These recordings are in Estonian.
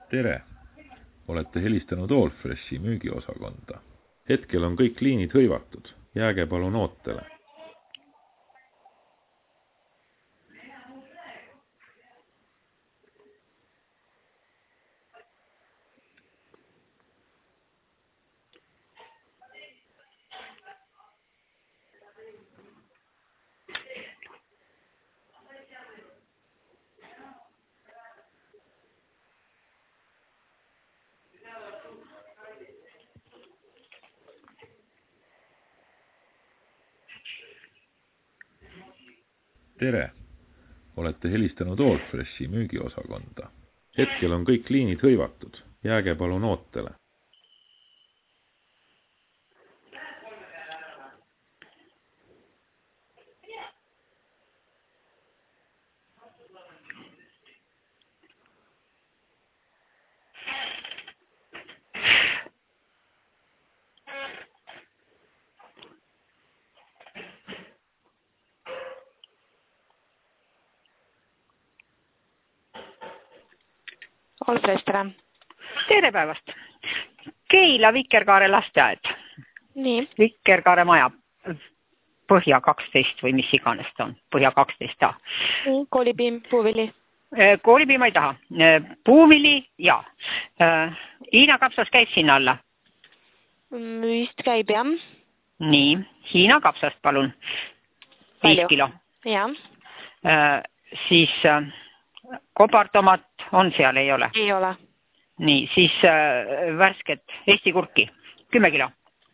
Tere! Olete helistanud Allfreshi müügiosakonda. Hetkel on kõik liinid hõivatud. Jääge palun ootele. Tere! Olete helistanud Allfreshi müügiosakonda. Hetkel on kõik liinid hõivatud. Jääge palun ootele. Allfresh, tere. Tere päevast. Keila Vikerkaare lasteaed. Nii. Vikerkaare maja. Põhja 12 või mis iganes ta on. Põhja 12A. Nii, koolipiim, puuvili. Koolipiim ei taha. Puuvili, jaa. Hiina kapsas käib sinna alla. Vist käib, jah. Nii, Hiina kapsast palun. 5 kilo. Jah. Siis kobartomat on seal, ei ole? Ei ole. Nii, siis värsket Eesti kurki. 10 kilo.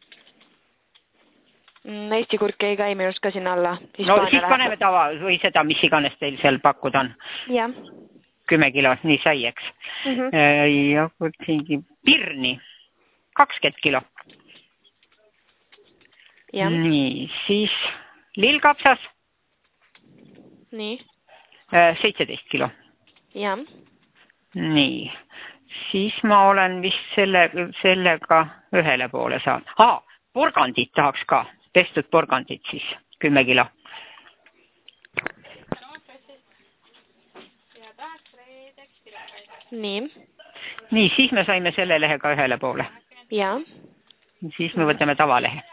Eesti kurki ei käi minust ka sinna alla. No siis paneme tava või seda, mis iganes teil seal pakkuda on. Jah. 10 kilo, nii sai, eks. Ja pirni. 20 kilo. Jah. Nii, siis lillkapsas. Nii. 17 kilo. Jah. Nii, siis ma olen vist sellega ühele poole saanud. Porgandit tahaks ka. Pestud porgandit siis, 10 kilo. Nii. Nii, siis me saime selle lehega ühele poole. Jah. Siis me võtame tavalehe.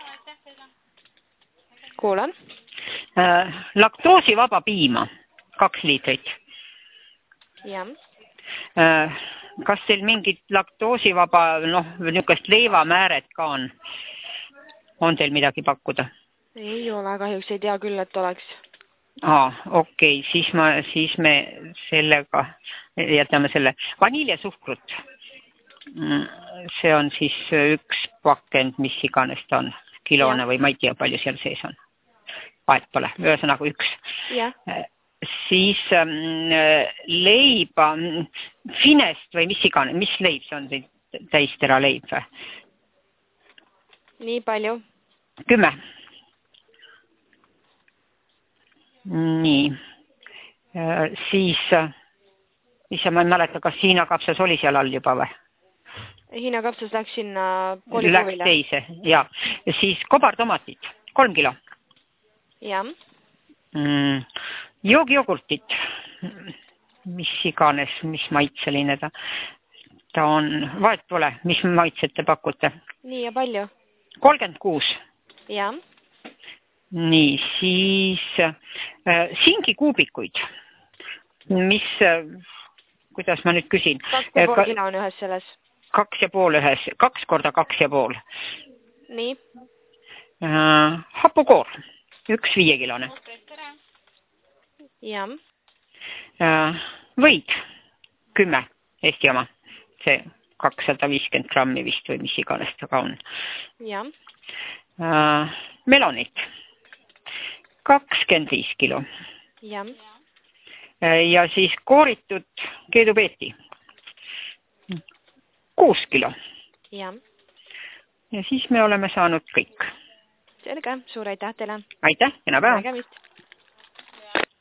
Kuulan. Laktoosivaba piima, 2 liitrit. Jah. Kas teil mingit laktoosivaba, niisugust leivamääret ka on? On teil midagi pakkuda? Ei ole, kahjuks ei tea küll, et oleks. Okei, siis me sellega jätame selle vaniljesuhkrut. See on siis 1 pakend, mis iganes ta on, kilone või ma ei tea, palju seal sees on. Vahet pole, ühesõnaga 1. Jah. Siis leiba, finest või mis iganes, mis leib see on, täistera leib või? Nii palju? 10. Nii. Siis, ma ei mäleta, kas Hiina kapsas oli seal all juba või? Hiina kapsas läks sinna koolipuuvile. Läks teise, jaa. Siis kobartomatid, 3 kilo. Jah. Joogijogurtit, mis iganes, mis maitseline ta on, vahet pole, mis maitset te pakute? Nii ja palju? 36. Jah. Nii, siis singikuubikuid, mis, kuidas ma nüüd küsin? 2,5 kilo on ühes selles. 2,5 ühes, 2 korda 2,5. Nii. Hapukoor, 1 5-kilone. Jah. Võid, 10, Eesti oma, see 250 grammi vist või mis iganes ta ka on. Jah. Melonit, 25 kilo. Jah. Ja siis kooritud keedupeeti, 6 kilo. Jah. Ja siis me oleme saanud kõik. Selge, suur aitäh teile. Aitäh, kena päeva. Nägemist.